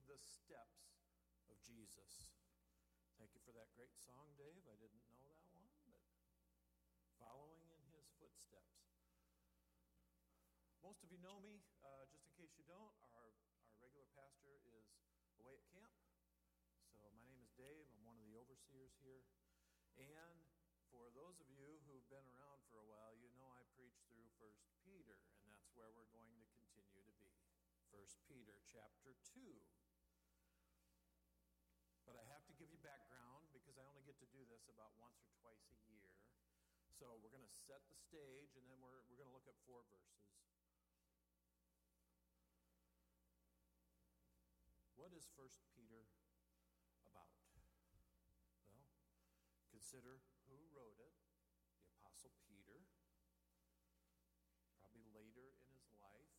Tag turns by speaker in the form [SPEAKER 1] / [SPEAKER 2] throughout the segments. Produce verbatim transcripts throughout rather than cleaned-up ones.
[SPEAKER 1] the steps of Jesus. Thank you for that great song, Dave. I didn't know that one, but following in his footsteps. Most of you know me. Uh, just in case you don't, our, our regular pastor is away at camp. So my name is Dave. I'm one of the overseers here. And for those of you who've been around for a while, you know I preach through First Peter, and that's where we're going to continue to be. First Peter chapter two. But I have to give you background because I only get to do this about once or twice a year. So we're going to set the stage, and then we're, we're going to look at four verses. What is First Peter about? Well, consider who wrote it. The Apostle Peter, probably later in his life.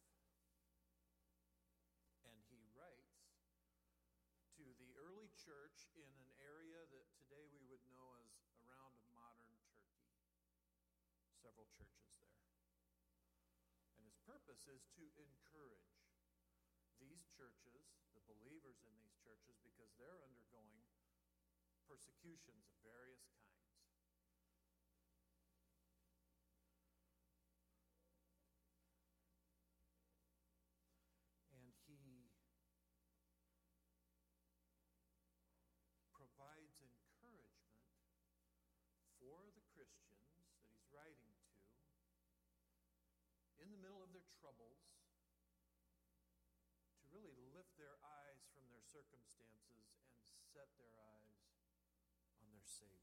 [SPEAKER 1] And he writes to the early church in an area that today we would know as around modern Turkey. Several churches there. And his purpose is to encourage these churches, the believers in these churches, because they're undergoing persecutions of various kinds. And he provides encouragement for the Christians that he's writing to in the middle of their troubles to really lift their eyes from their circumstances and set their eyes on their Savior.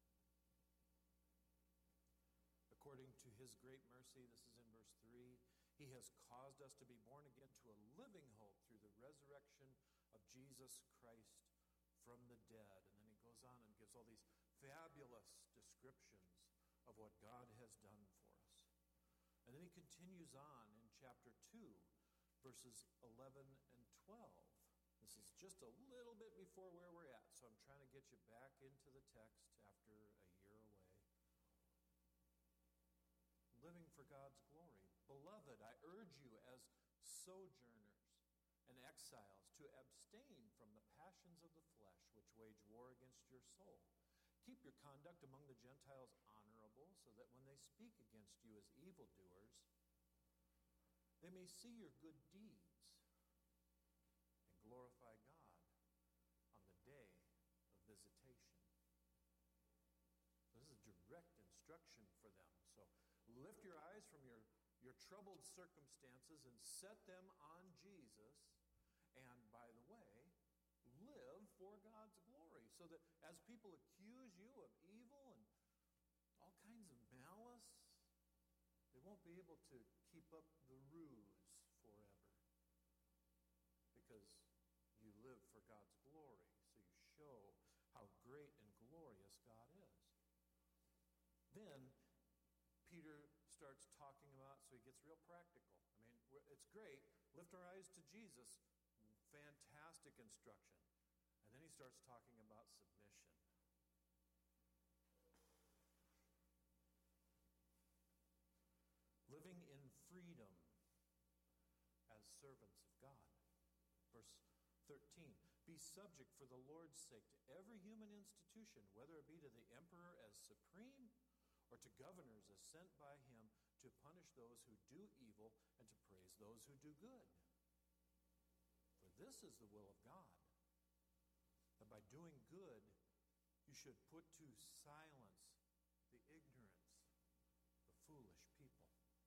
[SPEAKER 1] According to his great mercy, this is in verse three, he has caused us to be born again to a living hope through the resurrection of Jesus Christ from the dead. And then he goes on and gives all these fabulous descriptions of what God has done for us. And then he continues on in chapter two, verses eleven and twelve. This is just a little bit before where we're at, so I'm trying to get you back into the text after a year away. Living for God's glory. Beloved, I urge you as sojourners and exiles to abstain from the passions of the flesh which wage war against your soul. Keep your conduct among the Gentiles honorable, so that when they speak against you as evildoers, they may see your good deeds and glorify God on the day of visitation. This is direct instruction for them. So lift your eyes from your, your troubled circumstances and set them on Jesus. And by the way, live for God's glory, so that as people accuse you of evil and all kinds of malice, they won't be able to keep up the ruse forever, because you live for God's glory, so you show how great and glorious God is. Then Peter starts talking about, so he gets real practical. I mean, it's great. Lift our eyes to Jesus. Fantastic instruction. And then he starts talking about submission. Living in freedom as servants of God. Verse thirteen. Be subject for the Lord's sake to every human institution, whether it be to the emperor as supreme or to governors as sent by him to punish those who do evil and to praise those who do good. For this is the will of God, that by doing good you should put to silence the ignorance of foolish people.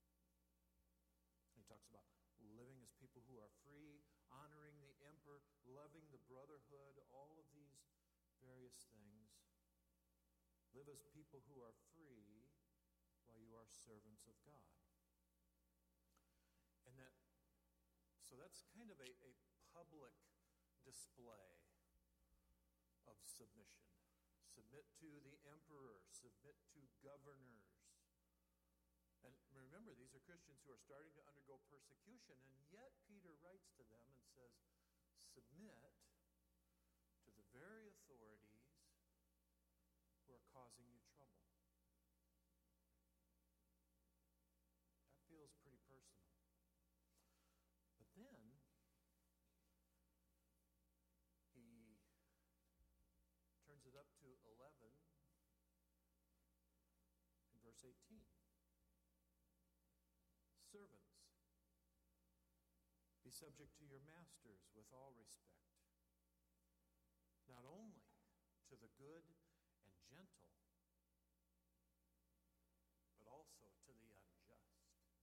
[SPEAKER 1] He talks about living as people who are free, honoring the emperor, loving the brotherhood, all of these various things. Live as people who are free while you are servants of God. And that, so that's kind of a, a public display of submission. Submit to the emperor, submit to governors. And remember, these are Christians who are starting to undergo persecution, and yet Peter writes to them and says, submit to the very authorities who are causing you trouble. That feels pretty personal. But then, verse eighteen. Servants, be subject to your masters with all respect, not only to the good and gentle, but also to the unjust.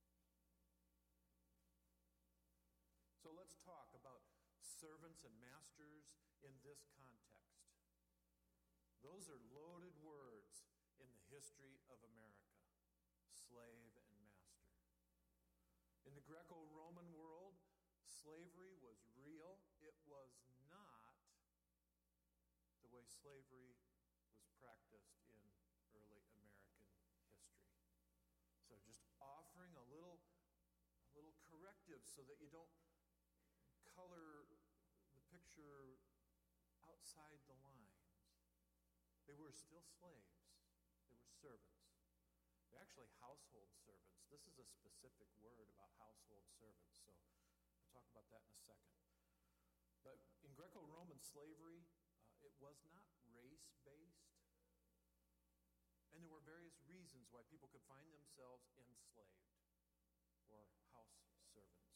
[SPEAKER 1] So let's talk about servants and masters in this context. Those are loaded words in the history of America, slave and master. In the Greco-Roman world, slavery was real. It was not the way slavery was practiced in early American history. So just offering a little, a little corrective so that you don't color the picture outside the lines. They were still slaves. They were servants. They're actually household servants. This is a specific word about household servants, so we'll talk about that in a second. But in Greco-Roman slavery, uh, it was not race-based, and there were various reasons why people could find themselves enslaved or house servants.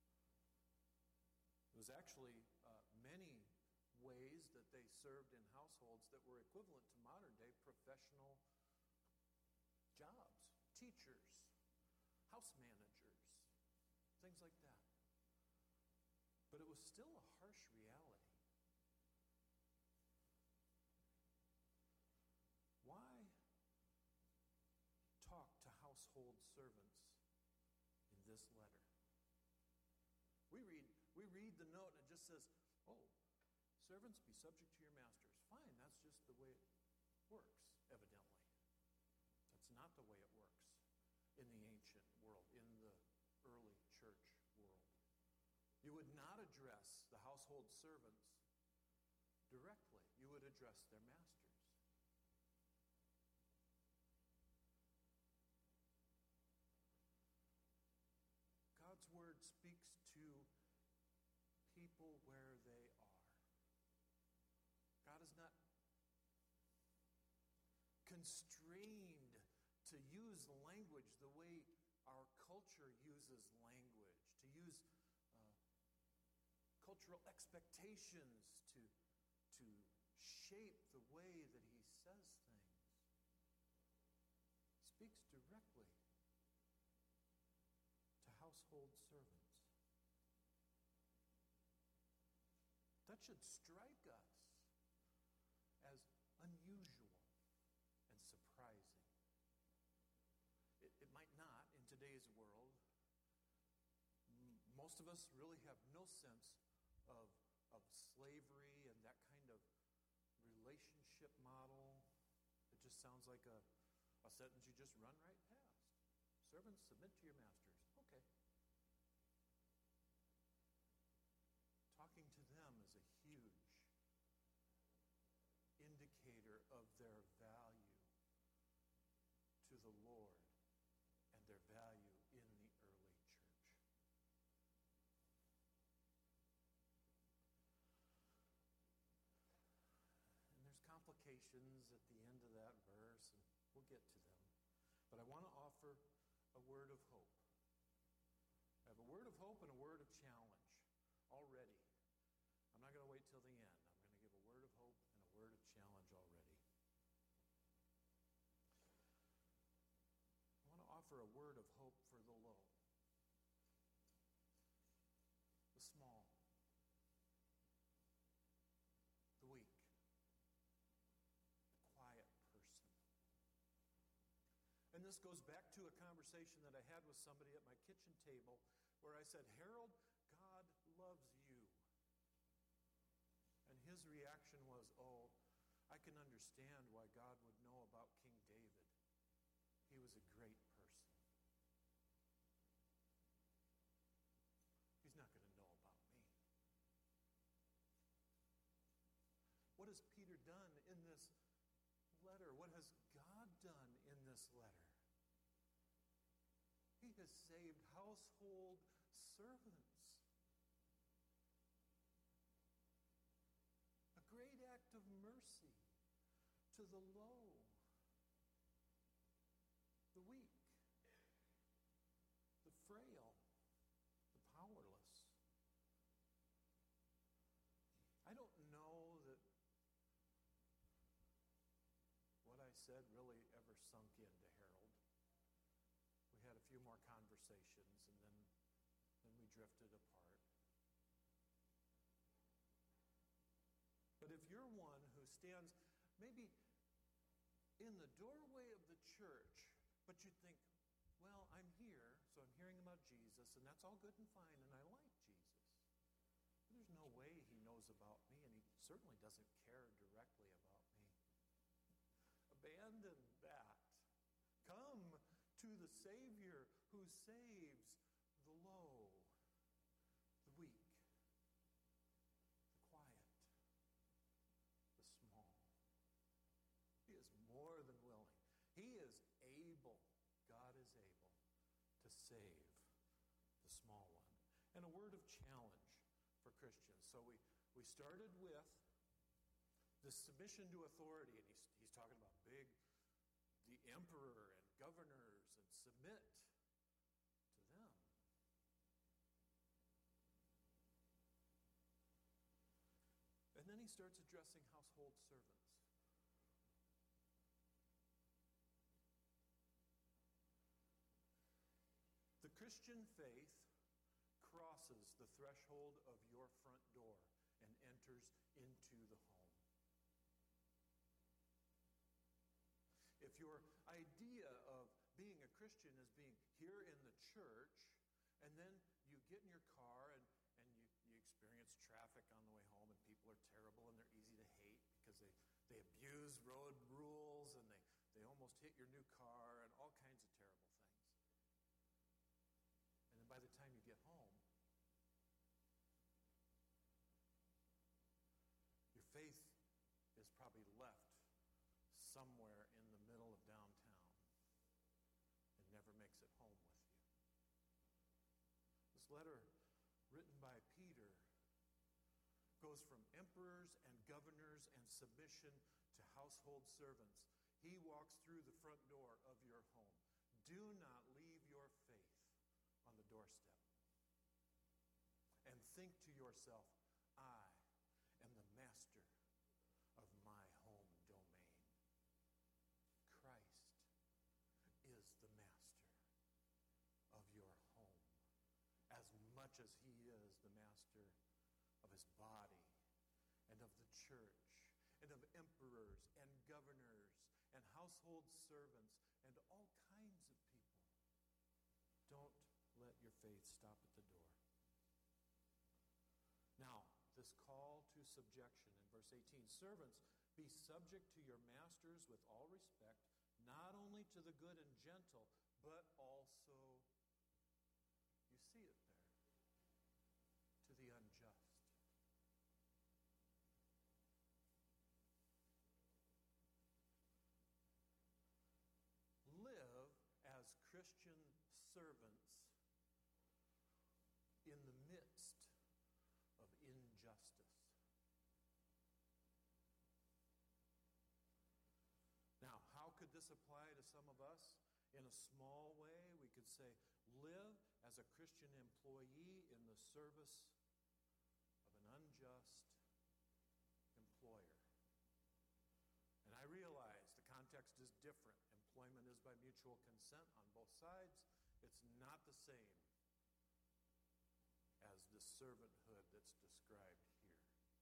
[SPEAKER 1] It was actually uh, many ways that they served in households that were equivalent to modern-day professional jobs, teachers, house managers, things like that. But it was still a harsh reality. Why talk to household servants in this letter? We read, we read the note and it just says, oh, servants, be subject to your masters. Fine, that's just the way it works, evidently. That's not the way it works in the ancient world, in the early church world. You would not address the household servants directly. You would address their masters. God's word speaks to people where they are. God is not constrained to use language the way our culture uses language, to use uh, cultural expectations to, to shape the way that he says things. He speaks directly to household servants. That should strike us as unusual and surprising. It, it might not in today's world. M- most of us really have no sense of, of slavery and that kind of relationship model. It just sounds like a, a sentence you just run right past. Servants, submit to your masters. Okay. Talking to them is a huge indicator of their value to the Lord and their value in the early church. And there's complications at the end of that verse, and we'll get to them. But I want to offer a word of hope. I have a word of hope and a word of challenge already. I'm not going to wait till the end. I'm going to give a word of hope and a word of challenge already. I want to offer a word of hope for the low, the small, the weak, the quiet person. And this goes back to a conversation that I had with somebody at my kitchen table where I said, Harold, God loves you. And his reaction was, oh, I can understand why God would know about King David. He was a great person. He's not going to know about me. What has Peter done in this letter? What has God done in this letter? He has saved household servants. A great act of mercy to the low. said really ever sunk into Harold. We had a few more conversations, and then, then we drifted apart. But if you're one who stands maybe in the doorway of the church, but you think, well, I'm here, so I'm hearing about Jesus, and that's all good and fine, and I like Jesus. But there's no way he knows about me, and he certainly doesn't care directly about me. Abandon that. Come to the Savior who saves the low, the weak, the quiet, the small. He is more than willing. He is able. God is able to save the small one. And a word of challenge for Christians. So we, we started with the submission to authority, and he's, he's talking about big, the emperor and governors, and submit to them. And then he starts addressing household servants. The Christian faith crosses the threshold of your front door and enters into the home. If your idea of being a Christian is being here in the church, and then you get in your car and, and you, you experience traffic on the way home, and people are terrible and they're easy to hate because they, they abuse road rules, and they, they almost hit your new car and all kinds of terrible things. And then by the time you get home, your faith is probably left somewhere in the middle of downtown and never makes it home with you. This letter, written by Peter, goes from emperors and governors and submission to household servants. He walks through the front door of your home. Do not leave your faith on the doorstep. And think to yourself, I am the master of my home domain. Christ is the master of your home, as much as he is the master of his body and of the church and of emperors and governors and household servants and all kinds of people. Don't let your faith stop at the door. Now, this call to subjection in verse eighteen, servants, be subject to your masters with all respect, not only to the good and gentle, but also, you see it there, to the unjust. Live as Christian servants in the midst of injustice. Now, how could this apply to some of us? In a small way, we could say, live as a Christian employee in the service of an unjust employer. And I realize the context is different. Employment is by mutual consent on both sides. It's not the same as the servanthood that's described here.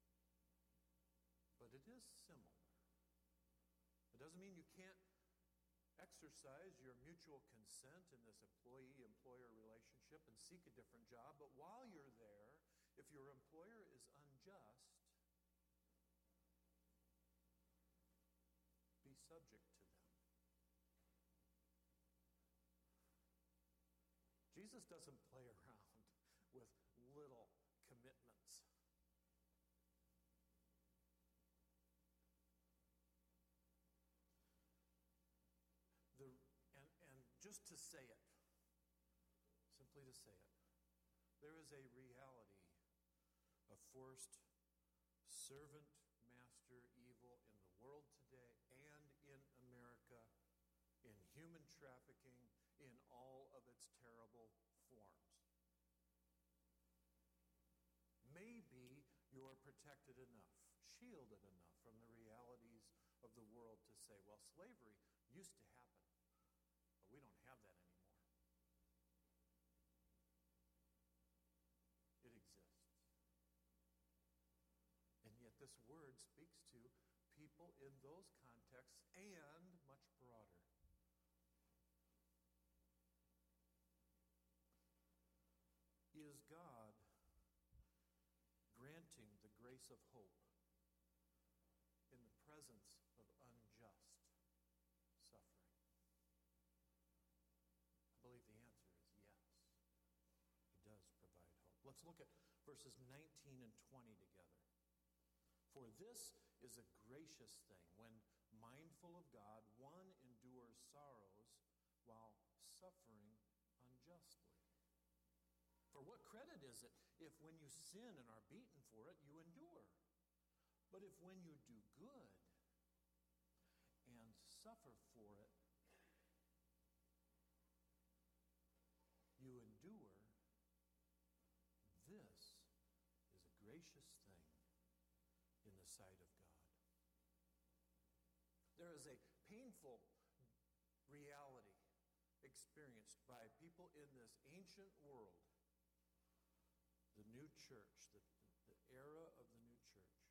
[SPEAKER 1] But it is similar. It doesn't mean you can't exercise your mutual consent in this employee-employer relationship and seek a different job. But while you're there, if your employer is unjust, be subject to them. Jesus doesn't play around with little commitments. The, and, and just to say it, simply to say it, there is a reality of forced servant-master evil in the world today and in America, in human trafficking, in all of its terrible forms. Maybe you're protected enough, shielded enough from the realities of the world to say, well, slavery used to happen, but we don't have that anymore. It exists. And yet this word speaks to people in those contexts and much broader. Is God granting the grace of hope in the presence of unjust suffering? I believe the answer is yes. He does provide hope. Let's look at verses nineteen and twenty together. For this is a gracious thing when, mindful of God, one endures sorrows while suffering unjustly. For what credit is it if when you sin and are beaten for it, you endure? But if when you do good and suffer for it, you endure, this is a gracious thing in the sight of God. There is a painful reality experienced by people in this ancient world, the new church, the, the era of the new church.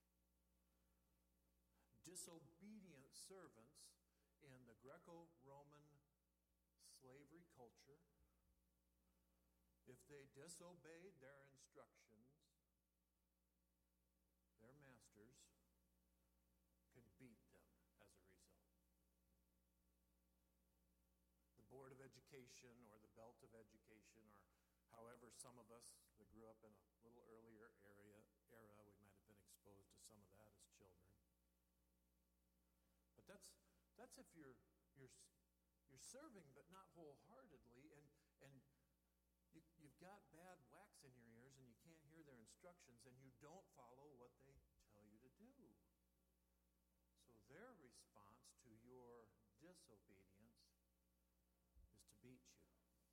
[SPEAKER 1] Disobedient servants in the Greco-Roman slavery culture, if they disobeyed their instructions, their masters could beat them as a result. The Board of Education or the Belt of Education, or however some of us that grew up in a little earlier area, era, we might have been exposed to some of that as children. But that's that's if you're you're you're serving but not wholeheartedly, and and you, you've got bad wax in your ears and you can't hear their instructions, and you don't follow what they tell you to do. So their response to your disobedience is to beat you.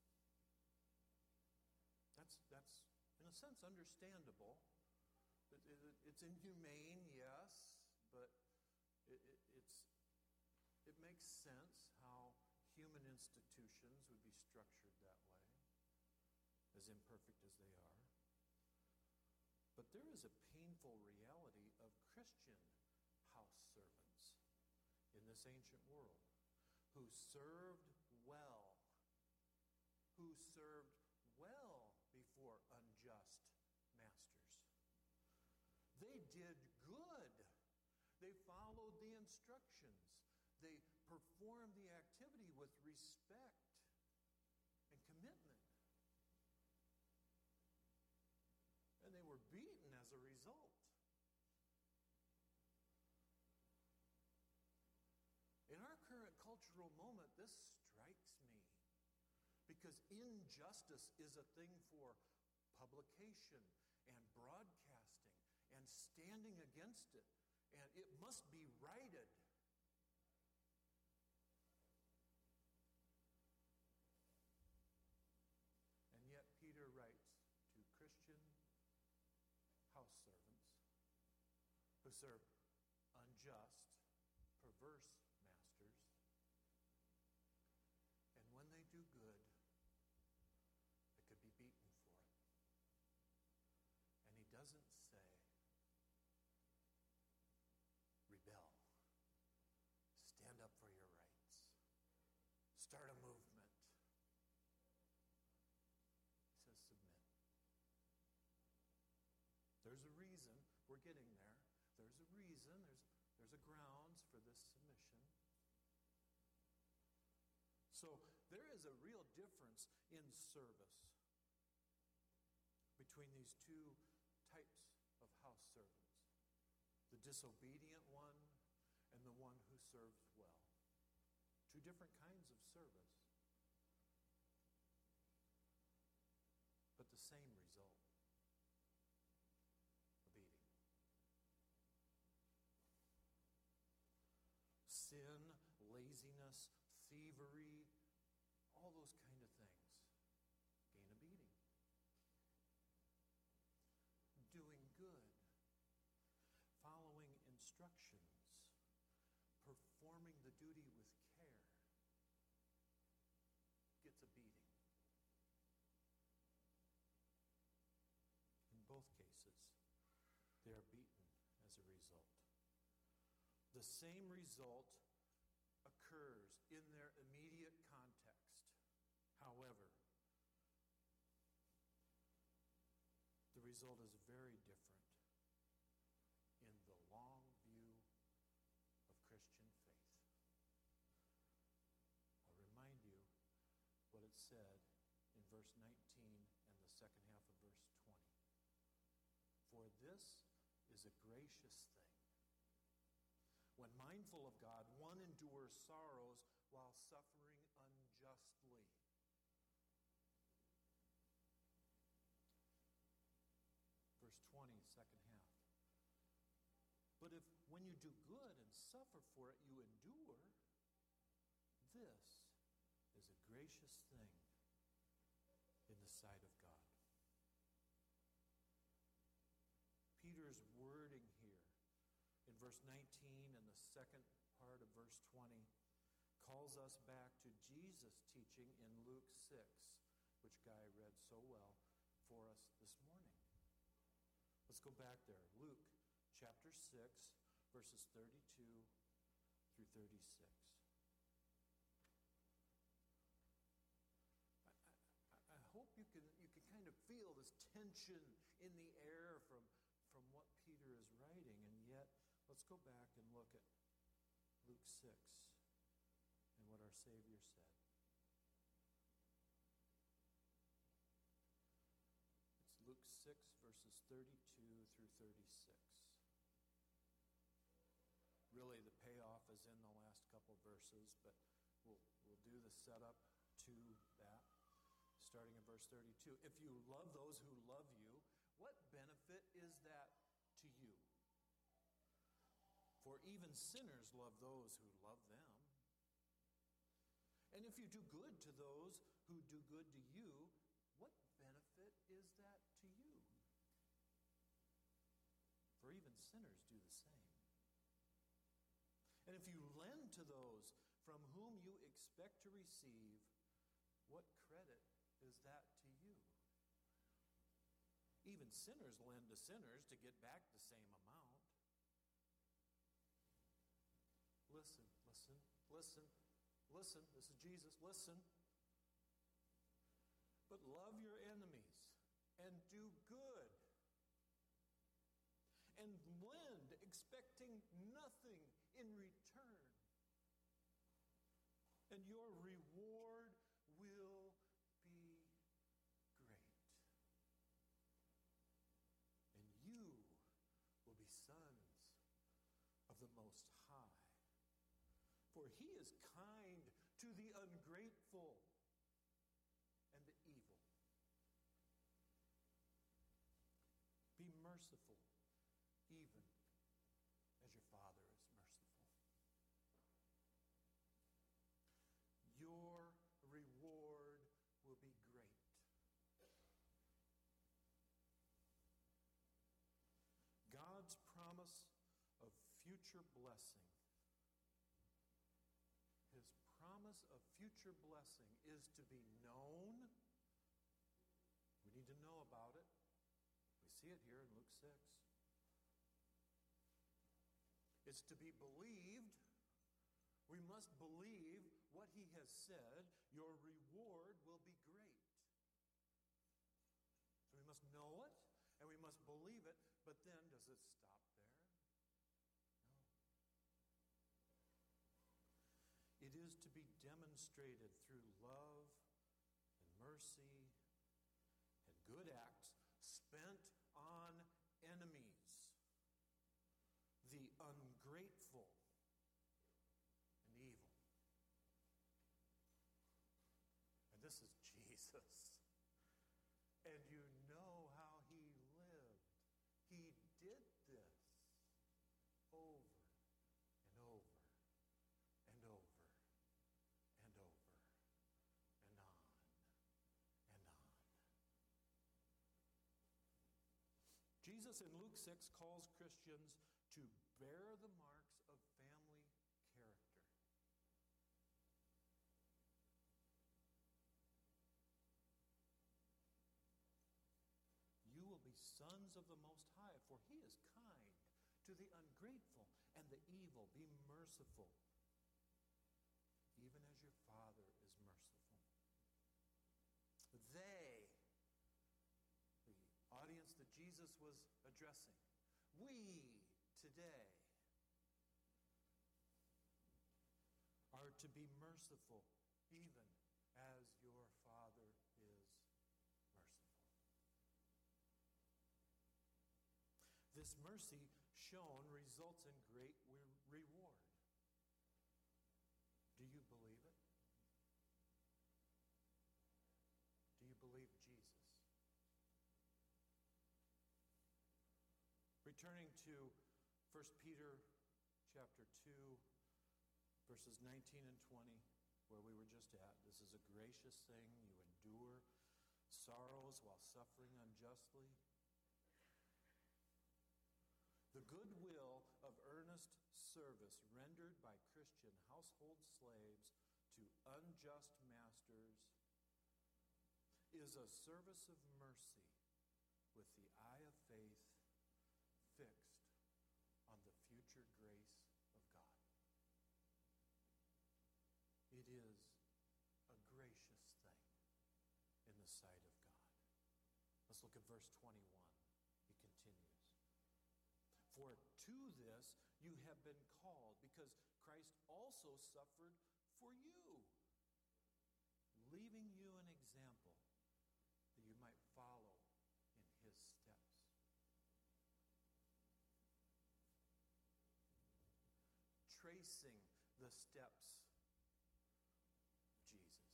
[SPEAKER 1] That's, that's in a sense, understandable. It, it, it's inhumane, yes, but it, it, it's, it makes sense how human institutions would be structured that way, as imperfect as they are. But there is a painful reality of Christian house servants in this ancient world who served well, who served well before unjust masters. They did good. They followed the instructions. They performed the activity with respect and commitment. And they were beaten as a result. In our current cultural moment, this strikes me, because injustice is a thing for publication and broadcasting and standing against it, and it must be righted. And yet Peter writes to Christian house servants who serve unjust, perverse masters, and when they do good, they could be beaten for it. And he doesn't say, rebel, stand up for your rights, start a movement. He says submit. There's a reason we're getting there. There's a reason, there's, there's a grounds for this submission. So there is a real difference in service between these two types of house servants. The disobedient one and the one who serves well. Two different kinds of service, but the same result. Sin, laziness, thievery, all those kind of things gain a beating. Doing good, following duty with care gets a beating. In both cases, they are beaten as a result. The same result occurs in their immediate context. However, the result is very different in the long view of Christian faith. I'll remind you what it said in verse nineteen and the second half of verse twenty. For this is a gracious thing. When mindful of God, one endures sorrows while suffering unjustly. Verse twenty, second half. But if when you do good and suffer for it, you endure, this is a gracious thing in the sight of God. Peter's wording here in verse nineteen and the second part of verse twenty calls us back to Jesus' teaching in Luke six, which Guy read so well for us this morning. Let's go back there. Luke chapter six, verses thirty-two through thirty-six. I, I, I hope you can you can kind of feel this tension in the air from, from what Peter is writing, and yet let's go back and look at Luke six and what our Savior said. It's Luke six, verses thirty-two through thirty-six. Really, the payoff is in the last couple verses, but we'll, we'll do the setup to that, starting in verse thirty-two. If you love those who love you, what benefit is that to you? For even sinners love those who love them. And if you do good to those who do good to you, what benefit is that to you? For even sinners do the same. And if you lend to those from whom you expect to receive, what credit is that to you? Even sinners lend to sinners to get back the same amount. Listen, listen, listen, listen. This is Jesus. Listen. But love your enemies and do good. And lend, expecting nothing in return. And your reward will be great. And you will be sons of the Most High. For he is kind to the ungrateful and the evil. Be merciful, even as your Father is merciful. Your reward will be great. God's promise of future blessing. His promise of future blessing is to be known. We need to know about it. We see it here in Luke six. It's to be believed. We must believe what he has said. Your reward will be great. So we must know it, and we must believe it, but then does it stop there? No. It is to be demonstrated through love and mercy and good acts spent on enemies, the ungrateful and evil. And this is Jesus. And you know how he lived. He did this over and over and over and over and on and on. Jesus in Luke six calls Christians to bear the marks of family character. presence of the Most High, for he is kind to the ungrateful and the evil. Be merciful, even as your Father is merciful. They, the audience that Jesus was addressing, we today are to be merciful, even as your Father is merciful. This mercy shown results in great re- reward. Do you believe it? Do you believe Jesus? Returning to First Peter chapter two, verses nineteen and twenty, where we were just at. This is a gracious thing. You endure sorrows while suffering unjustly. The goodwill of earnest service rendered by Christian household slaves to unjust masters is a service of mercy with the eye of faith fixed on the future grace of God. It is a gracious thing in the sight of God. Let's look at verse twenty-one. He continues. For to this you have been called, because Christ also suffered for you, leaving you an example that you might follow in his steps. Tracing the steps of Jesus.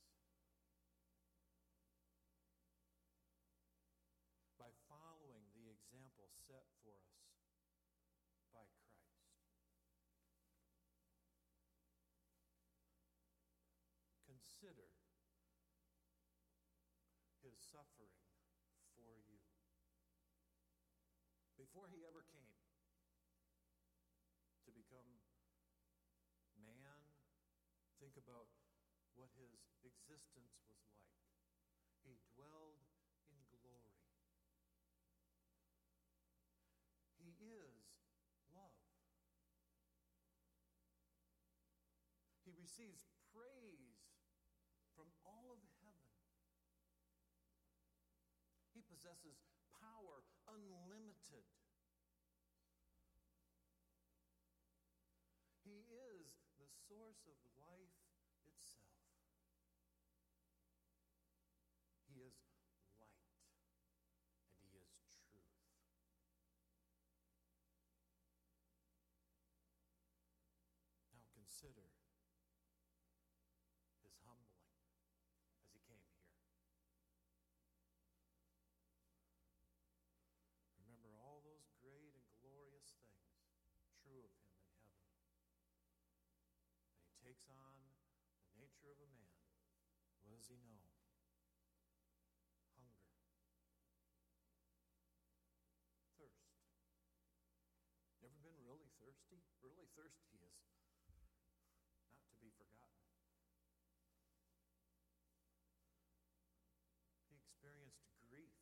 [SPEAKER 1] By following the example set for us by Christ. Consider his suffering for you. Before he ever came to become man, think about what his existence was like. He dwelled in glory. He is love. He receives praise from all of heaven. He possesses power unlimited. He is the source of life itself. He is light, and he is truth. Now consider his humbling as he came here. Remember all those great and glorious things true of him in heaven. And he takes on the nature of a man. What does he know? Hunger. Thirst. You ever been really thirsty? Really thirsty is not to be forgotten. He experienced grief.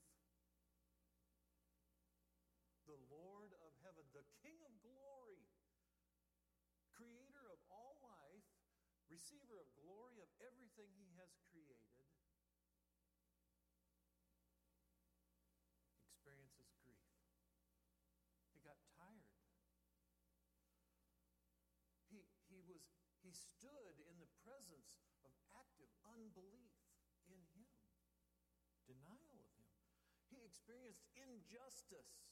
[SPEAKER 1] The Lord of heaven, the King of glory, creator of all life, receiver of glory of everything he has created, experiences grief. He got tired. He, he, was, he stood in the presence of active unbelief in him, denial of him. He experienced injustice.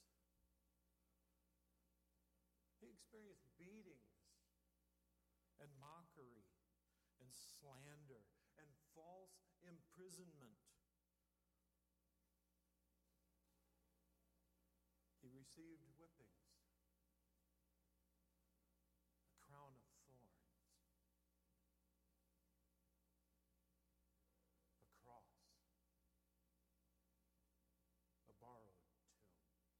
[SPEAKER 1] He experienced beatings and mockery and slander and false imprisonment. He received whippings, a crown of thorns, a cross, a borrowed tomb.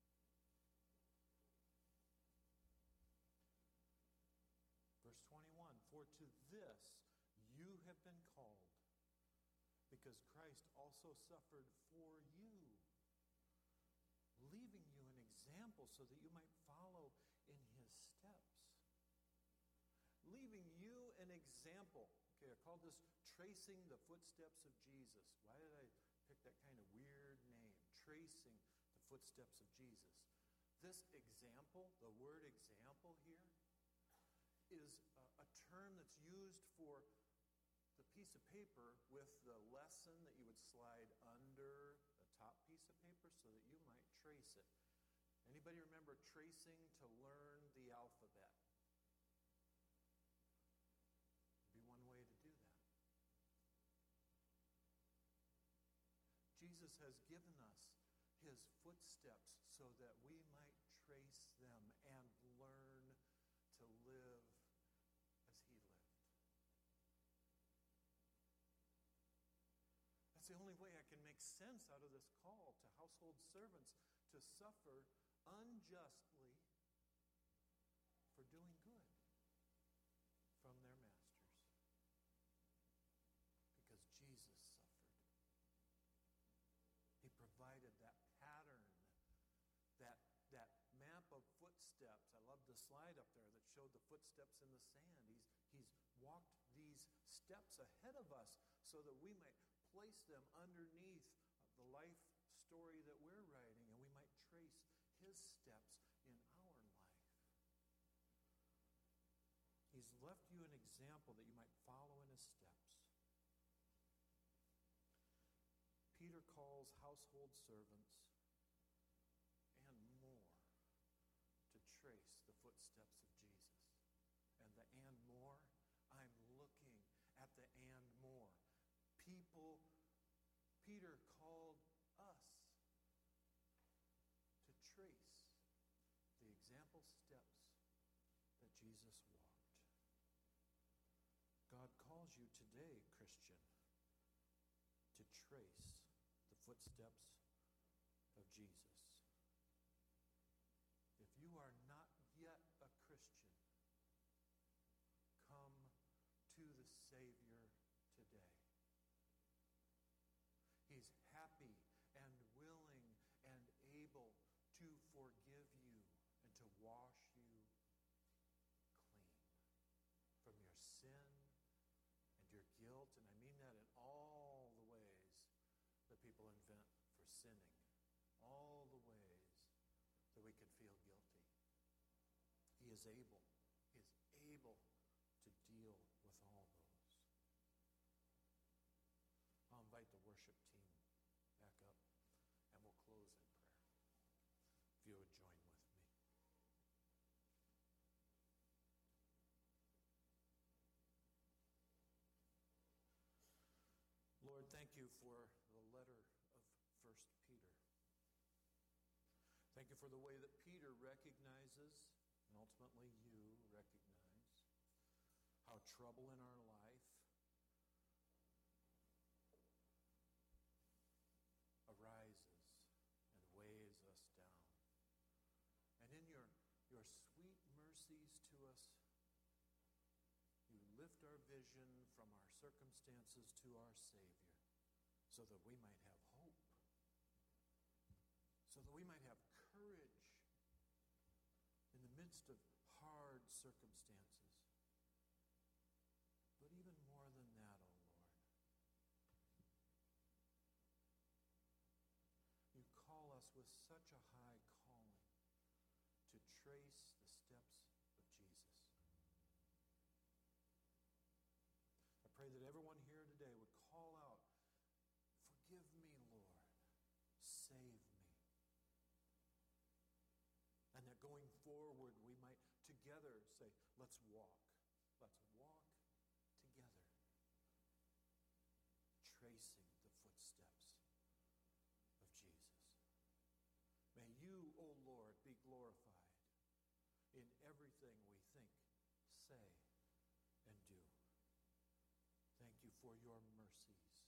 [SPEAKER 1] Verse twenty-one, for to this you have been called, because Christ also suffered for you, leaving you an example so that you might follow in his steps. Leaving you an example. Okay, I called this Tracing the Footsteps of Jesus. Why did I pick that kind of weird name? Tracing the Footsteps of Jesus. This example, the word example here, is a, a term that's used for the piece of paper with the lesson that you would slide under the top piece of paper so that you might trace it. Anybody remember tracing to learn the alphabet? Be one way to do that. Jesus has given us his footsteps so that we might trace them and learn to live as he lived. That's the only way I can make sense out of this call to household servants to suffer unjustly for doing good from their masters. Because Jesus suffered. He provided that pattern, that, that map of footsteps. I love the slide up there that showed the footsteps in the sand. He's, he's walked these steps ahead of us so that we might place them underneath the life story that we're writing, and we might trace his steps in our life. He's left you an example that you might follow in his steps. Peter calls household servants and more to trace the footsteps of Jesus. And the and more, I'm looking at the and more. People, Peter called us to trace the example steps that Jesus walked. God calls you today, Christian, to trace the footsteps of Jesus. If you are not yet a Christian, come to the Savior today. He's happy and willing and able to forgive you and to wash you clean from your sin and your guilt. And I mean that in all the ways that people invent for sinning. All the ways that we can feel guilty. He is able. He is able to deal with all those. I'll invite the worship team back up, and we'll close in prayer. If you would join with me. Lord, thank you for the letter of First Peter. Thank you for the way that Peter recognizes, and ultimately you recognize, how trouble in our life arises and weighs us down. And in your, your sweet mercies to us, you lift our vision from our circumstances to our Savior so that we might have hope, so that we might have courage in the midst of hard circumstances. But even more than that, O Lord, you call us with such a high calling to trace the steps of Jesus. I pray that everyone here today would call out, "Forgive me, Lord. Save me." And that going forward, we might together say, "Let's walk. Let's walk together, tracing the footsteps of Jesus." May you, O Lord, be glorified in everything we think, say, and do. Thank you for your mercies